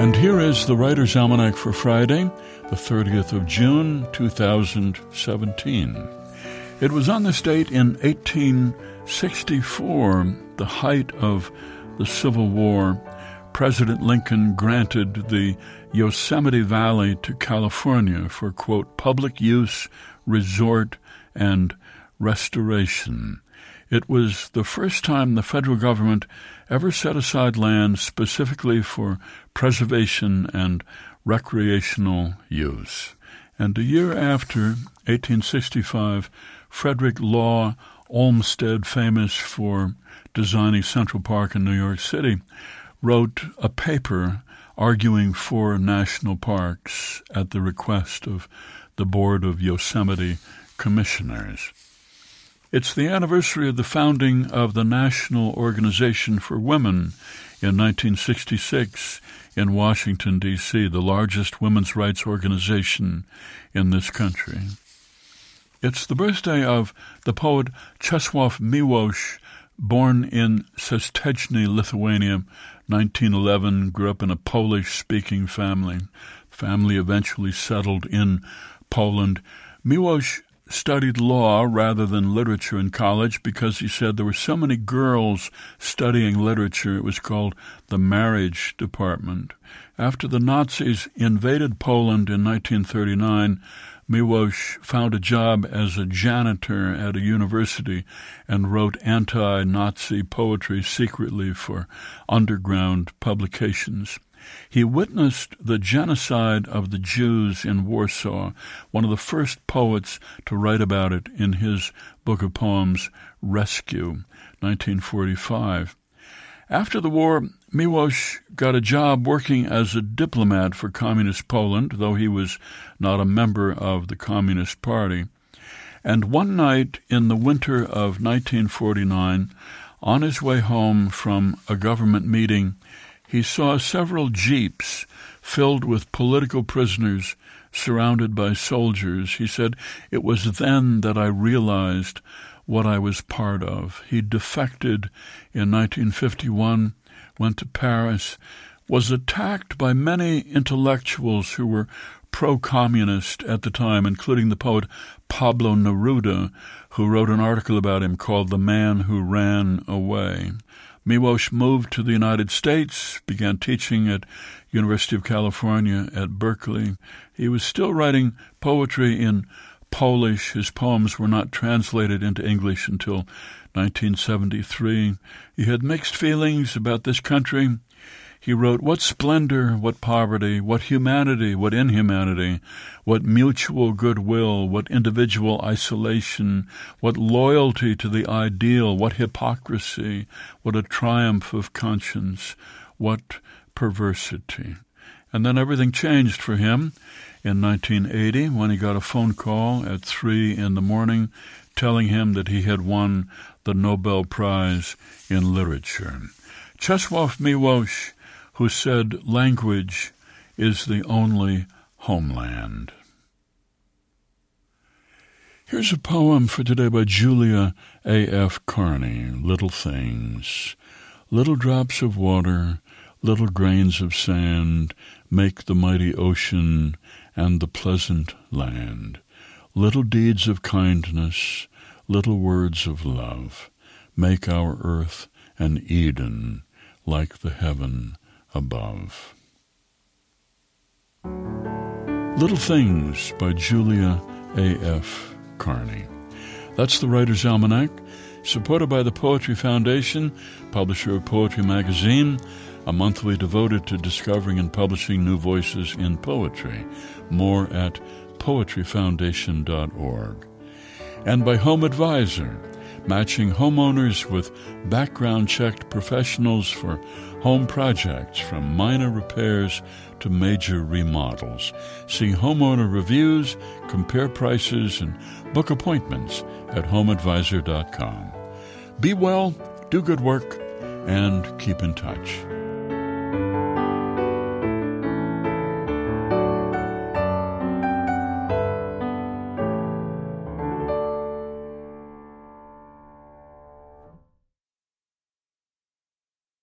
And here is the Writer's Almanac for Friday, the 30th of June, 2017. It was on this date in 1864, the height of the Civil War, President Lincoln granted the Yosemite Valley to California for, quote, public use, resort, and restoration. It was the first time the federal government ever set aside land specifically for preservation and recreational use. And a year after, 1865, Frederick Law Olmsted, famous for designing Central Park in New York City, wrote a paper arguing for national parks at the request of the Board of Yosemite Commissioners. It's the anniversary of the founding of the National Organization for Women in 1966 in Washington, D.C., the largest women's rights organization in this country. It's the birthday of the poet Czesław Miłosz, born in Szestrzębie, Lithuania, 1911, grew up in a Polish-speaking family. Family eventually settled in Poland. Miłosz studied law rather than literature in college because he said there were so many girls studying literature. It was called the marriage department. After the Nazis invaded Poland in 1939, Miłosz found a job as a janitor at a university and wrote anti-Nazi poetry secretly for underground publications. He witnessed the genocide of the Jews in Warsaw, one of the first poets to write about it in his book of poems, Rescue, 1945. After the war, Miłosz got a job working as a diplomat for Communist Poland, though he was not a member of the Communist Party. And one night in the winter of 1949, on his way home from a government meeting, he saw several jeeps filled with political prisoners surrounded by soldiers. He said, "It was then that I realized what I was part of." He defected in 1951, went to Paris, was attacked by many intellectuals who were pro-communist at the time, including the poet Pablo Neruda, who wrote an article about him called "The Man Who Ran Away." Miłosz moved to the United States, began teaching at University of California at Berkeley. He was still writing poetry in Polish. His poems were not translated into English until 1973. He had mixed feelings about this country. He wrote, "What splendor, what poverty, what humanity, what inhumanity, what mutual goodwill, what individual isolation, what loyalty to the ideal, what hypocrisy, what a triumph of conscience, what perversity." And then everything changed for him in 1980 when he got a phone call at 3 a.m. telling him that he had won the Nobel Prize in Literature. Czesław Miłosz, who said language is the only homeland. Here's a poem for today by Julia A.F. Carney, Little Things. Little drops of water, little grains of sand, make the mighty ocean and the pleasant land. Little deeds of kindness, little words of love, make our earth an Eden like the heaven above. Little Things by Julia A.F. Carney. That's the Writer's Almanac, supported by the Poetry Foundation, publisher of Poetry Magazine, a monthly devoted to discovering and publishing new voices in poetry. More at poetryfoundation.org. And by Home Advisor, matching homeowners with background-checked professionals for home projects from minor repairs to major remodels. See homeowner reviews, compare prices, and book appointments at homeadvisor.com. Be well, do good work, and keep in touch.